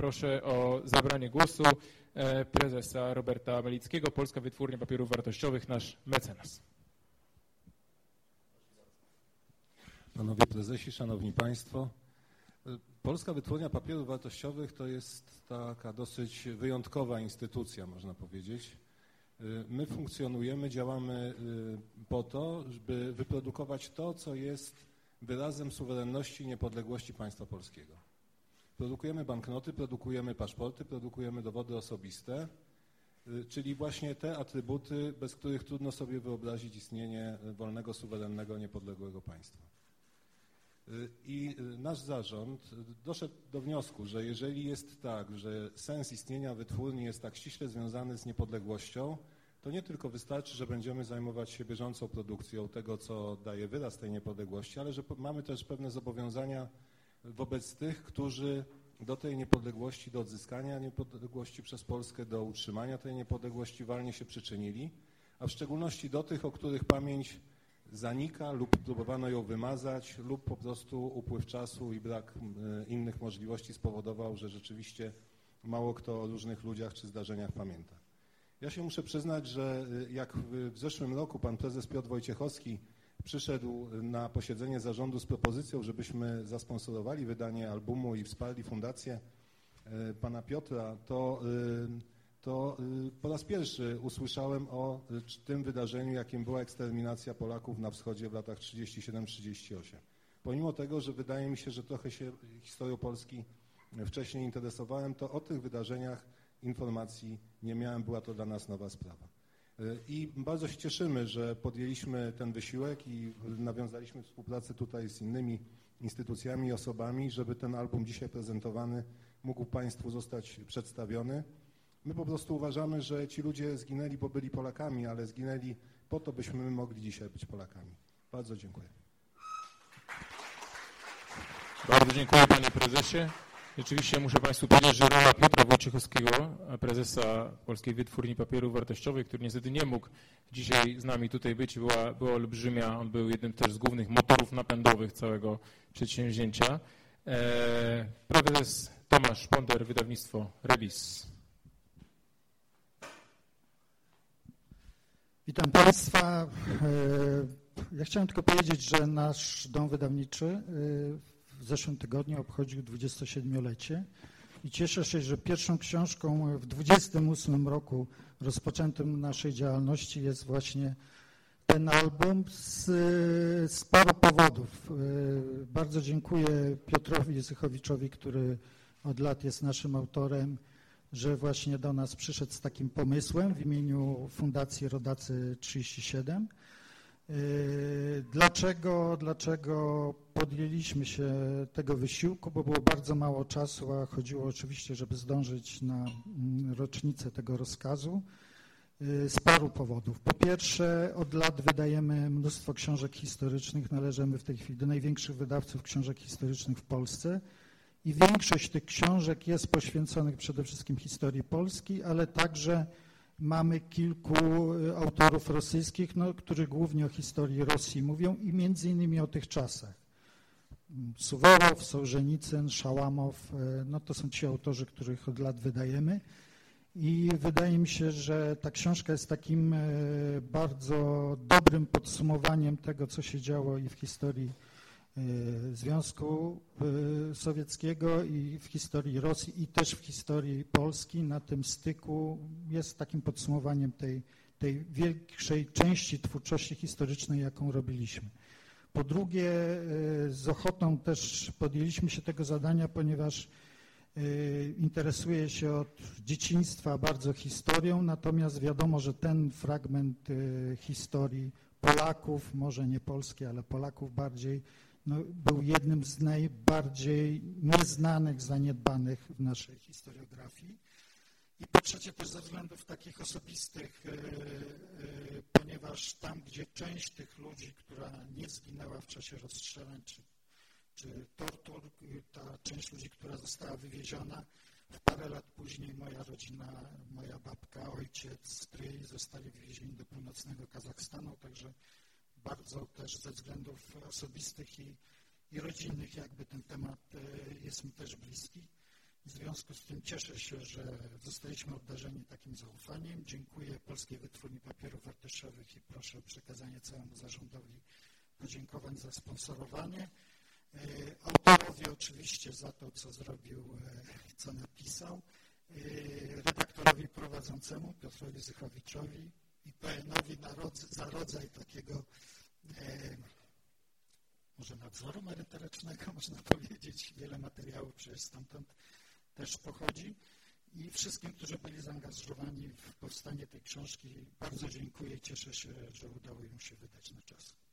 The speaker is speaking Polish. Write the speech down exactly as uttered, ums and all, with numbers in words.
proszę o zabranie głosu prezesa Roberta Melickiego, Polska Wytwórnia Papierów Wartościowych, nasz mecenas. Panowie prezesi, szanowni państwo, Polska Wytwórnia Papierów Wartościowych to jest taka dosyć wyjątkowa instytucja, można powiedzieć. My funkcjonujemy, działamy po to, żeby wyprodukować to, co jest wyrazem suwerenności i niepodległości państwa polskiego. Produkujemy banknoty, produkujemy paszporty, produkujemy dowody osobiste, czyli właśnie te atrybuty, bez których trudno sobie wyobrazić istnienie wolnego, suwerennego, niepodległego państwa. I nasz zarząd doszedł do wniosku, że jeżeli jest tak, że sens istnienia wytwórni jest tak ściśle związany z niepodległością, to nie tylko wystarczy, że będziemy zajmować się bieżącą produkcją tego, co daje wyraz tej niepodległości, ale że mamy też pewne zobowiązania wobec tych, którzy do tej niepodległości, do odzyskania niepodległości przez Polskę, do utrzymania tej niepodległości walnie się przyczynili, a w szczególności do tych, o których pamięć zanika lub próbowano ją wymazać, lub po prostu upływ czasu i brak innych możliwości spowodował, że rzeczywiście mało kto o różnych ludziach czy zdarzeniach pamięta. Ja się muszę przyznać, że jak w zeszłym roku pan prezes Piotr Wojciechowski przyszedł na posiedzenie zarządu z propozycją, żebyśmy zasponsorowali wydanie albumu i wsparli fundację pana Piotra, to, to po raz pierwszy usłyszałem o tym wydarzeniu, jakim była eksterminacja Polaków na wschodzie w latach trzydziestym siódmym trzydziestym ósmym. Pomimo tego, że wydaje mi się, że trochę się historią Polski wcześniej interesowałem, to o tych wydarzeniach informacji nie miałem, była to dla nas nowa sprawa. I bardzo się cieszymy, że podjęliśmy ten wysiłek i nawiązaliśmy współpracę tutaj z innymi instytucjami i osobami, żeby ten album dzisiaj prezentowany mógł państwu zostać przedstawiony. My po prostu uważamy, że ci ludzie zginęli, bo byli Polakami, ale zginęli po to, byśmy my mogli dzisiaj być Polakami. Bardzo dziękuję. Bardzo dziękuję, panie prezesie. Rzeczywiście muszę państwu powiedzieć, że rola Piotra Wojciechowskiego, prezesa Polskiej Wytwórni Papierów Wartościowych, który niestety nie mógł dzisiaj z nami tutaj być, była, była olbrzymia. On był jednym też z głównych motorów napędowych całego przedsięwzięcia. Eee, prezes Tomasz Szponder, wydawnictwo Rebis. Witam państwa. Ja chciałem tylko powiedzieć, że nasz dom wydawniczy w zeszłym tygodniu obchodził dwudziestosiedmiolecie i cieszę się, że pierwszą książką w dwudziestym ósmym roku rozpoczętym naszej działalności jest właśnie ten album z, z paru powodów. Bardzo dziękuję Piotrowi Zychowiczowi, który od lat jest naszym autorem, że właśnie do nas przyszedł z takim pomysłem w imieniu Fundacji Rodacy trzydzieści siedem. Dlaczego, dlaczego podjęliśmy się tego wysiłku? Bo było bardzo mało czasu, a chodziło oczywiście, żeby zdążyć na rocznicę tego rozkazu z paru powodów. Po pierwsze, od lat wydajemy mnóstwo książek historycznych, należymy w tej chwili do największych wydawców książek historycznych w Polsce i większość tych książek jest poświęconych przede wszystkim historii Polski, ale także mamy kilku autorów rosyjskich, no, którzy głównie o historii Rosji mówią i między innymi o tych czasach. Suworow, Sołżenicyn, Szałamow, no to są ci autorzy, których od lat wydajemy i wydaje mi się, że ta książka jest takim bardzo dobrym podsumowaniem tego, co się działo i w historii Związku Sowieckiego i w historii Rosji i też w historii Polski. Na tym styku jest takim podsumowaniem tej, tej większej części twórczości historycznej, jaką robiliśmy. Po drugie, z ochotą też podjęliśmy się tego zadania, ponieważ interesuję się od dzieciństwa bardzo historią, natomiast wiadomo, że ten fragment historii Polaków, może nie polskiej, ale Polaków bardziej, no, był jednym z najbardziej nieznanych, zaniedbanych w naszej historiografii. I po trzecie też ze względów takich osobistych, yy, yy, ponieważ tam, gdzie część tych ludzi, która nie zginęła w czasie rozstrzelań czy, czy tortur, ta część ludzi, która została wywieziona, w parę lat później moja rodzina, moja babka, ojciec, stryj zostali wywiezieni do północnego Kazachstanu, także bardzo też ze względów osobistych i, i rodzinnych jakby ten temat jest mi też bliski. W związku z tym cieszę się, że zostaliśmy obdarzeni takim zaufaniem. Dziękuję Polskiej Wytwórni Papierów Wartościowych i proszę o przekazanie całemu zarządowi podziękowań za sponsorowanie. Autorowi oczywiście za to, co zrobił, co napisał. Redaktorowi prowadzącemu Piotrowi Zychowiczowi i P N-owi za rodzaj takiego e, może nadzoru merytorycznego, można powiedzieć. Wiele materiałów przecież stamtąd też pochodzi. I wszystkim, którzy byli zaangażowani w powstanie tej książki, bardzo dziękuję i cieszę się, że udało im się wydać na czas.